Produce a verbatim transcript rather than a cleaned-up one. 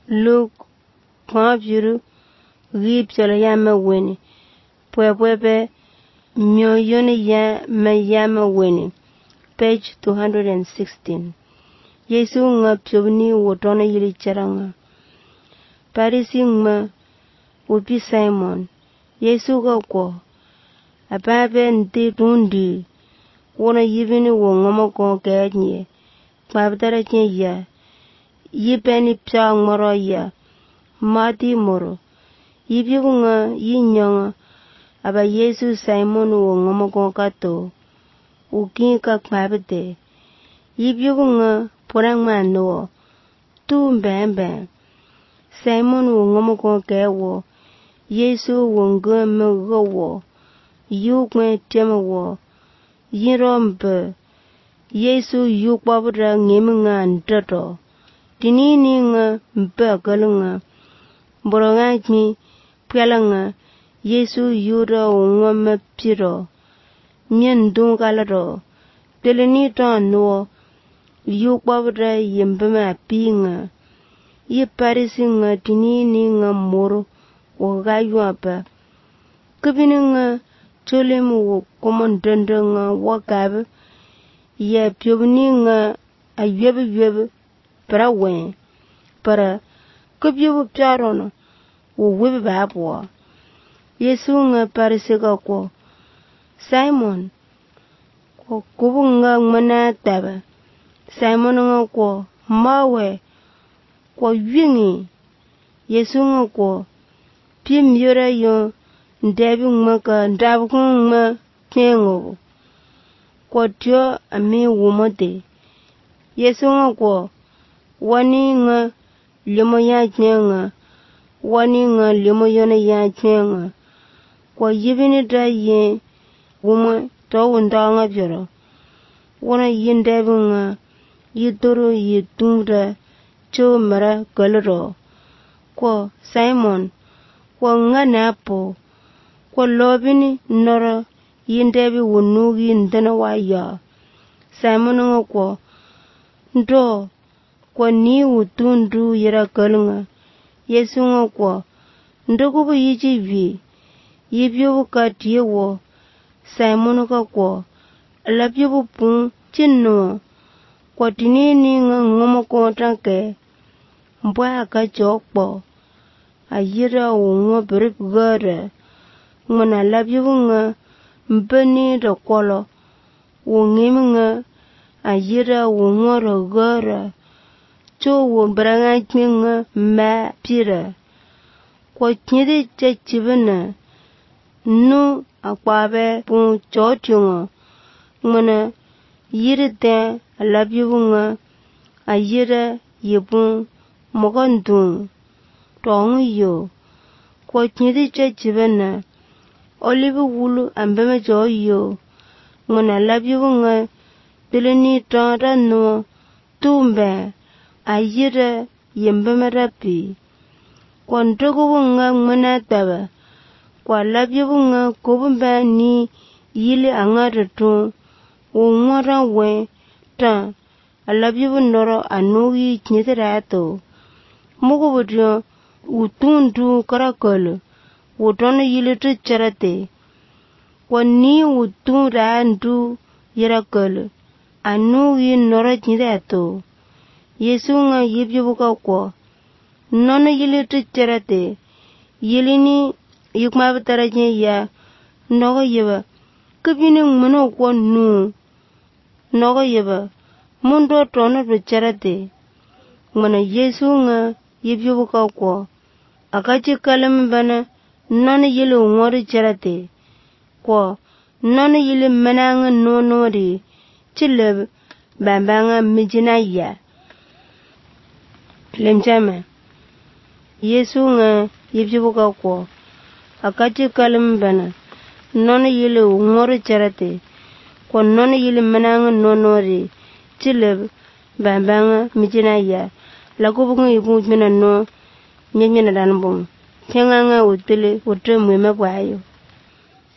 Luke Kwabjuru Rip Solayama Winnie Pwebwebe Myoyoni Ya Mayama Winnie Page two hundred sixteen. Yesu nga pyobni wotona yili charanga. Parisi nga upi Simon. Yesu ga ko. Ababe nti tundi. Wona yibini wo ngoma ko kenye. Kwabtara chen ya. Yipeni pya ngoro ya. Mati moro. Yibigu nga yinyanga. Aba Yesu Simon wo ngoma ko kato. Ukin ka kwabte. Yibigu nga porang mano. Tu mbembe. Simon wo ngoma ko kewo. Yesu wo ngama go. Yu kwen tema wo. Yirombe. Yesu yu kwabra ngemi nga ndato. Tinini nga mbe galunga. Boronga mi pyalanga. Yesu yura wo ngama piro. Mien dung kalaro. Teleni to no. Yu kwabra yembema pinga. Ye parisi nga tinini nga moro. Woga yuapa. Kubini nga cholemu wo komondanda nga wakabe. Ye pyobni nga ayebe yebe. Para wen. Para kubyebu pyarono. Wo webe babwa. Yesu nga parisi ka ko. Simon. Ko kubu nga ngmana taba. Simon nga ko. Mawe. Ko yungi. Yesu nga ko. Pim yura yo. Ndebi ngmaka. Ndabu ngma. Kengo. Ko tiyo ame wumote. Yesu nga ko. Wani nga. Limo ya chenga. Wani nga limo yona ya chenga. Ko yibini da ye. Wumo. To wunda nga pyoro. Wana yindebi nga. Yitoro yitungra. Cho mara galero. Ko Simon. Ko nga napo. Ko lobini noro. Yindebi wunugi ndana waya. Simon nga ko. Ndo. Ko ni wutundu yira galunga. Yesu nga ko. Ndo kubu yiji vi. Yibyobu ka tiyewo. Simon ka ko. Alabyobu pun. Chino. Kwa tinini nga ngomo kontanke. Mbwa ka chokpo. Ayira ungo berip gara. Ngana labyobu nga. Mbani da kolo. Ungimi nga. Ayira ungo ra gara. Cho wumbranga nga ma pira. Kwa chidi chachibina. Nu akwabe pun chotyunga. Ngana yirite alabyobu nga. Ayira yipun mogandun. Tongu yo. Kwa chidi chachibina. Olive wulu ambeme jo yo. Ngana labyobu nga. Dilini tonda no. Tumbe. Ayira yembeme rapi. Kwa ndogobu nga ngmana taba. Kwa labyobu nga kubumba ni yili angaratu. Ungora we ta. Alabyobu noro anugi chinitirato. Mugu budyo. Utundu karakolo. Utono yili tu charate. Kwa ni utunda ndu yirakolo. Anugi noro chinitirato. Yesu nga yibyobu ka ko. Nono yili tu charate. Yili ni yukmabitara jen ya. Nogo yeba. Kubini ngmano kwa nu. Nogo yeba. Mundo tono tu charate. Ngmano Yesu nga yibyobu ka ko. Akachi kalam bana. Nono yili ungori charate. Ko. Nono yili mananga no nori. Chileb. Bambanga mijina ya. Lemchama. Yesu nga yibyobu ka ko. Akachi kalam bana. Nono yili ungori charate. Ko nono yili mananga no nori. Chileb. Bambanga mijina ya. Lakubu nga yibung mina no. Nyemina danbong. Kenga nga utile. Utre mwema kwa ayo.